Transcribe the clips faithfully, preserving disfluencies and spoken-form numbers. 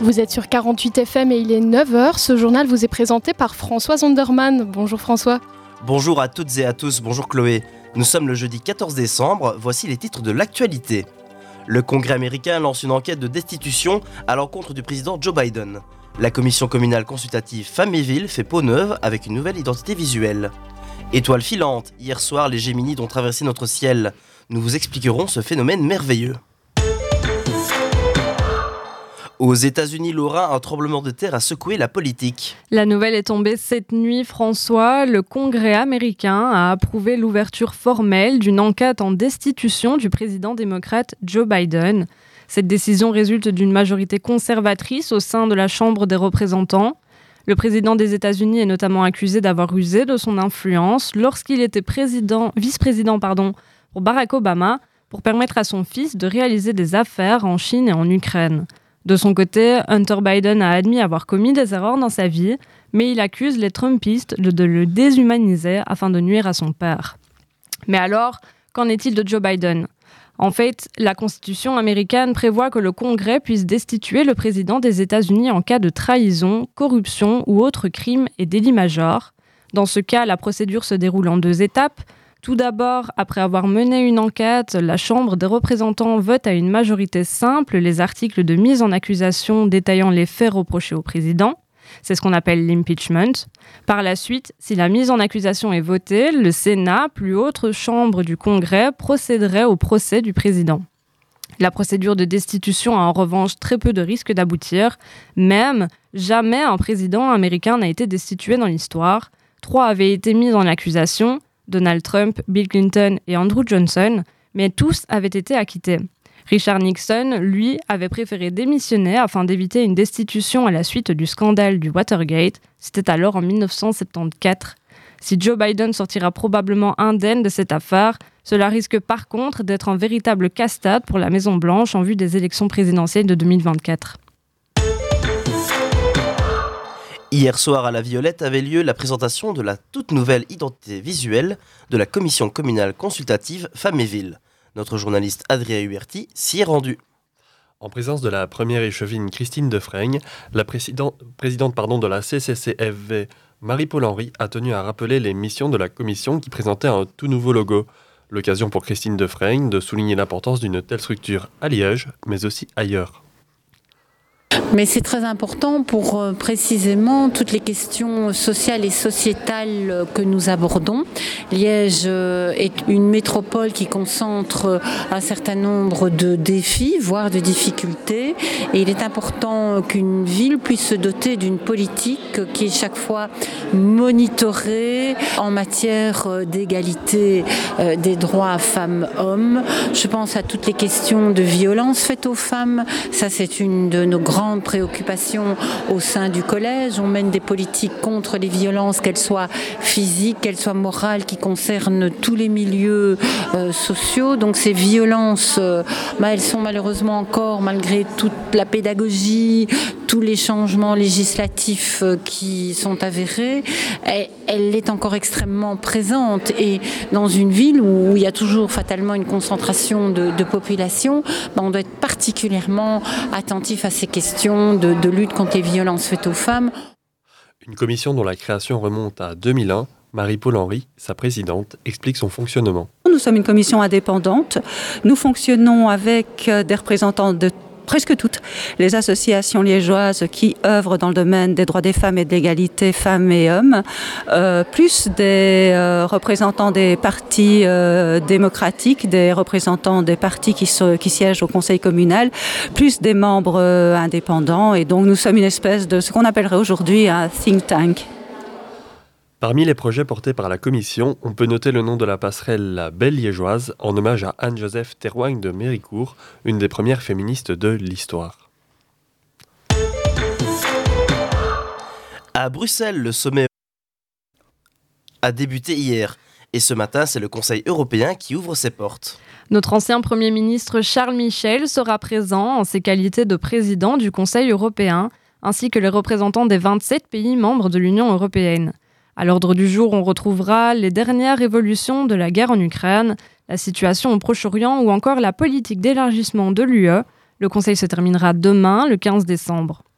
Vous êtes sur quarante-huit F M et il est neuf heures. Ce journal vous est présenté par François Zonderman. Bonjour François. Bonjour à toutes et à tous, bonjour Chloé. Nous sommes le jeudi quatorze décembre, voici les titres de l'actualité. Le Congrès américain lance une enquête de destitution à l'encontre du président Joe Biden. La commission communale consultative Femmes et Villes fait peau neuve avec une nouvelle identité visuelle. Étoile filante, hier soir les Géminides ont traversé notre ciel. Nous vous expliquerons ce phénomène merveilleux. Aux États-Unis, Laura, un tremblement de terre a secoué la politique. La nouvelle est tombée cette nuit, François. Le Congrès américain a approuvé l'ouverture formelle d'une enquête en destitution du président démocrate Joe Biden. Cette décision résulte d'une majorité conservatrice au sein de la Chambre des représentants. Le président des États-Unis est notamment accusé d'avoir usé de son influence lorsqu'il était président, vice-président pardon, pour Barack Obama pour permettre à son fils de réaliser des affaires en Chine et en Ukraine. De son côté, Hunter Biden a admis avoir commis des erreurs dans sa vie, mais il accuse les Trumpistes de, de le déshumaniser afin de nuire à son père. Mais alors, qu'en est-il de Joe Biden ? En fait, la Constitution américaine prévoit que le Congrès puisse destituer le président des États-Unis en cas de trahison, corruption ou autre crime et délit majeur. Dans ce cas, la procédure se déroule en deux étapes. Tout d'abord, après avoir mené une enquête, la Chambre des représentants vote à une majorité simple les articles de mise en accusation détaillant les faits reprochés au président. C'est ce qu'on appelle l'impeachment. Par la suite, si la mise en accusation est votée, le Sénat, plus haute chambre du Congrès, procéderait au procès du président. La procédure de destitution a en revanche très peu de risques d'aboutir. Même, jamais un président américain n'a été destitué dans l'histoire. Trois avaient été mis en accusation, Donald Trump, Bill Clinton et Andrew Johnson, mais tous avaient été acquittés. Richard Nixon, lui, avait préféré démissionner afin d'éviter une destitution à la suite du scandale du Watergate. C'était alors en dix-neuf cent soixante-quatorze. Si Joe Biden sortira probablement indemne de cette affaire, cela risque par contre d'être un véritable casse-tête pour la Maison-Blanche en vue des élections présidentielles de deux mille vingt-quatre. Hier soir à la Violette avait lieu la présentation de la toute nouvelle identité visuelle de la commission communale consultative Femmes et Villes. Notre journaliste Adrien Huberti s'y est rendu. En présence de la première échevine Christine Defraigne, la président, présidente pardon, de la C C C F V, Marie-Paul Henry, a tenu à rappeler les missions de la commission qui présentait un tout nouveau logo. L'occasion pour Christine Defraigne de souligner l'importance d'une telle structure à Liège, mais aussi ailleurs. Mais c'est très important pour euh, précisément toutes les questions sociales et sociétales euh, que nous abordons. Liège euh, est une métropole qui concentre euh, un certain nombre de défis, voire de difficultés. Et il est important qu'une ville puisse se doter d'une politique qui est chaque fois monitorée en matière euh, d'égalité euh, des droits femmes-hommes. Je pense à toutes les questions de violence faites aux femmes. Ça, c'est une de nos grandes préoccupations au sein du collège. On mène des politiques contre les violences, qu'elles soient physiques, qu'elles soient morales, qui concernent tous les milieux euh, sociaux. Donc ces violences, euh, bah, elles sont malheureusement encore, malgré toute la pédagogie, tous les changements législatifs euh, qui sont avérés, elle, elle est encore extrêmement présente. Et dans une ville où il y a toujours fatalement une concentration de, de population, bah, on doit être particulièrement attentif à ces questions De, de lutte contre les violences faites aux femmes. Une commission dont la création remonte à deux mille un, Marie-Paul Henry, sa présidente, explique son fonctionnement. Nous sommes une commission indépendante. Nous fonctionnons avec des représentants de presque toutes les associations liégeoises qui œuvrent dans le domaine des droits des femmes et de l'égalité femmes et hommes, euh, plus des euh, représentants des partis euh, démocratiques, des représentants des partis qui, so- qui siègent au conseil communal, plus des membres euh, indépendants. Et donc nous sommes une espèce de ce qu'on appellerait aujourd'hui un think tank. Parmi les projets portés par la commission, on peut noter le nom de la passerelle La Belle Liégeoise, en hommage à Anne-Joseph Théroigne de Méricourt, une des premières féministes de l'histoire. À Bruxelles, le sommet a débuté hier. Et ce matin, c'est le Conseil européen qui ouvre ses portes. Notre ancien Premier ministre Charles Michel sera présent en ses qualités de président du Conseil européen, ainsi que les représentants des vingt-sept pays membres de l'Union européenne. À l'ordre du jour, on retrouvera les dernières évolutions de la guerre en Ukraine, la situation au Proche-Orient ou encore la politique d'élargissement de l'U E. Le Conseil se terminera demain, le quinze décembre.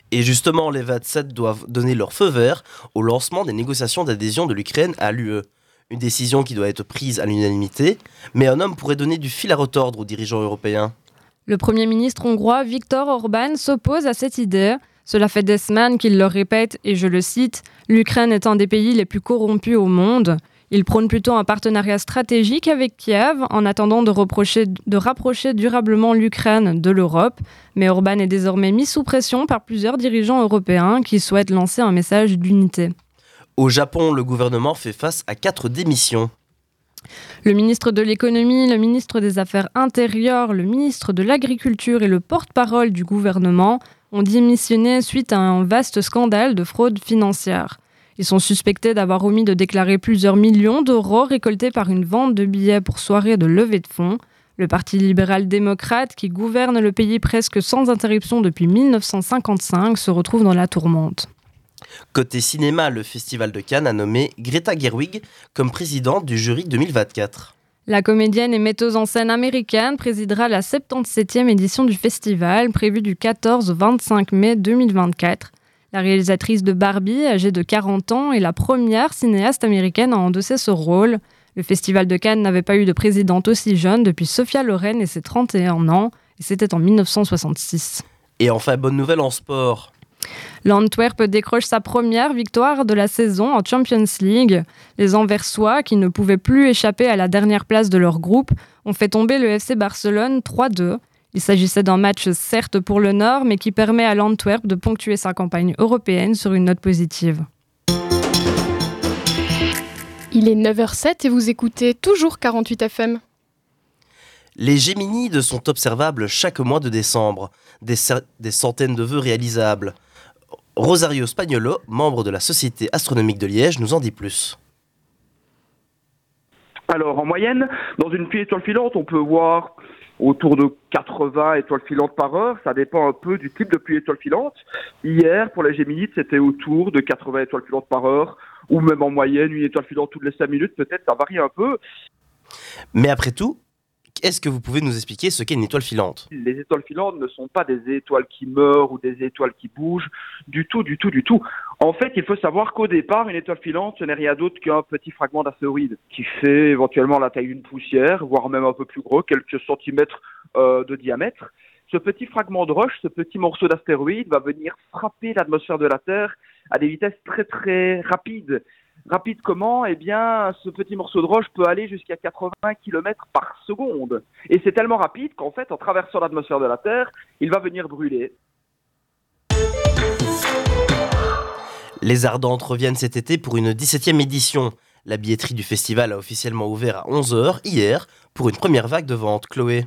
Et justement, les vingt-sept doivent donner leur feu vert au lancement des négociations d'adhésion de l'Ukraine à l'U E. Une décision qui doit être prise à l'unanimité, mais un homme pourrait donner du fil à retordre aux dirigeants européens. Le Premier ministre hongrois Viktor Orbán s'oppose à cette idée. Cela fait des semaines qu'il le répète, et je le cite, « L'Ukraine est un des pays les plus corrompus au monde ». Il prône plutôt un partenariat stratégique avec Kiev en attendant de, reprocher, de rapprocher durablement l'Ukraine de l'Europe. Mais Orbán est désormais mis sous pression par plusieurs dirigeants européens qui souhaitent lancer un message d'unité. Au Japon, le gouvernement fait face à quatre démissions. Le ministre de l'économie, le ministre des Affaires intérieures, le ministre de l'Agriculture et le porte-parole du gouvernement ont démissionné suite à un vaste scandale de fraude financière. Ils sont suspectés d'avoir omis de déclarer plusieurs millions d'euros récoltés par une vente de billets pour soirée de levée de fonds. Le Parti libéral-démocrate, qui gouverne le pays presque sans interruption depuis mille neuf cent cinquante-cinq, se retrouve dans la tourmente. Côté cinéma, le Festival de Cannes a nommé Greta Gerwig comme présidente du jury deux mille vingt-quatre. La comédienne et metteuse en scène américaine présidera la soixante-dix-septième édition du festival, prévue du quatorze au vingt-cinq mai deux mille vingt-quatre. La réalisatrice de Barbie, âgée de quarante ans, est la première cinéaste américaine à endosser ce rôle. Le Festival de Cannes n'avait pas eu de présidente aussi jeune depuis Sophia Loren et ses trente et un ans, et c'était en mille neuf cent soixante-six. Et enfin, bonne nouvelle en sport. L'Antwerp décroche sa première victoire de la saison en Champions League. Les Anversois, qui ne pouvaient plus échapper à la dernière place de leur groupe, ont fait tomber le F C Barcelone trois deux. Il s'agissait d'un match certes pour le Nord, mais qui permet à l'Antwerp de ponctuer sa campagne européenne sur une note positive. Il est neuf heures zéro sept et vous écoutez toujours quarante-huit F M. Les Géminides sont observables chaque mois de décembre. Des, cer- des centaines de vœux réalisables. Rosario Spagnolo, membre de la Société astronomique de Liège, nous en dit plus. Alors, en moyenne, dans une pluie étoile filante, on peut voir autour de quatre-vingts étoiles filantes par heure. Ça dépend un peu du type de pluie étoile filante. Hier, pour les Géminides, c'était autour de quatre-vingts étoiles filantes par heure, ou même en moyenne, une étoile filante toutes les cinq minutes. Peut-être, ça varie un peu. Mais après tout, est-ce que vous pouvez nous expliquer ce qu'est une étoile filante ? Les étoiles filantes ne sont pas des étoiles qui meurent ou des étoiles qui bougent, du tout, du tout, du tout. En fait, il faut savoir qu'au départ, une étoile filante, ce n'est rien d'autre qu'un petit fragment d'astéroïde qui fait éventuellement la taille d'une poussière, voire même un peu plus gros, quelques centimètres euh, de diamètre. Ce petit fragment de roche, ce petit morceau d'astéroïde va venir frapper l'atmosphère de la Terre à des vitesses très très rapides. Rapide comment ? Eh bien, ce petit morceau de roche peut aller jusqu'à quatre-vingts kilomètres par seconde. Et c'est tellement rapide qu'en fait, en traversant l'atmosphère de la Terre, il va venir brûler. Les Ardentes reviennent cet été pour une dix-septième édition. La billetterie du festival a officiellement ouvert à onze heures hier pour une première vague de vente. Chloé.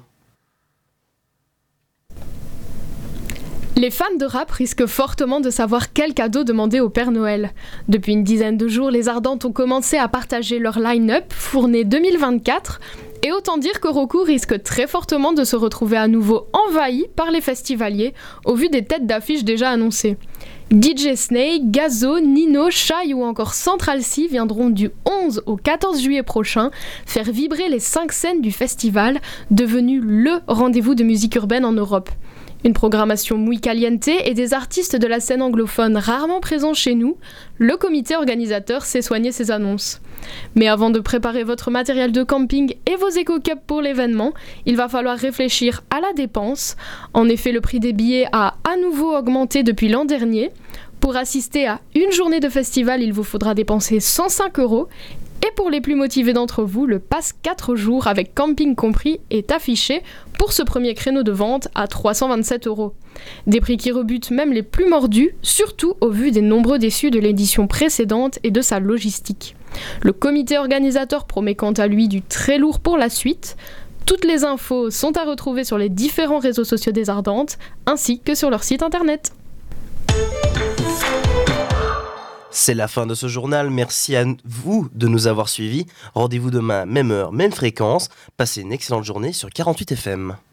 Les fans de rap risquent fortement de savoir quel cadeau demander au Père Noël. Depuis une dizaine de jours, les Ardentes ont commencé à partager leur line-up fournée deux mille vingt-quatre. Et autant dire que Roku risque très fortement de se retrouver à nouveau envahi par les festivaliers au vu des têtes d'affiche déjà annoncées. D J Snake, Gazo, Nino, Shai ou encore Central C viendront du onze au quatorze juillet prochain faire vibrer les cinq scènes du festival, devenu le rendez-vous de musique urbaine en Europe. Une programmation muy caliente et des artistes de la scène anglophone rarement présents chez nous, le comité organisateur sait soigner ses annonces. Mais avant de préparer votre matériel de camping et vos éco-cups pour l'événement, il va falloir réfléchir à la dépense. En effet, le prix des billets a à nouveau augmenté depuis l'an dernier. Pour assister à une journée de festival, il vous faudra dépenser cent cinq euros. Et pour les plus motivés d'entre vous, le pass quatre jours avec camping compris est affiché pour ce premier créneau de vente à trois cent vingt-sept euros. Des prix qui rebutent même les plus mordus, surtout au vu des nombreux déçus de l'édition précédente et de sa logistique. Le comité organisateur promet quant à lui du très lourd pour la suite. Toutes les infos sont à retrouver sur les différents réseaux sociaux des Ardentes, ainsi que sur leur site internet. C'est la fin de ce journal, merci à vous de nous avoir suivis. Rendez-vous demain, même heure, même fréquence. Passez une excellente journée sur quarante-huit F M.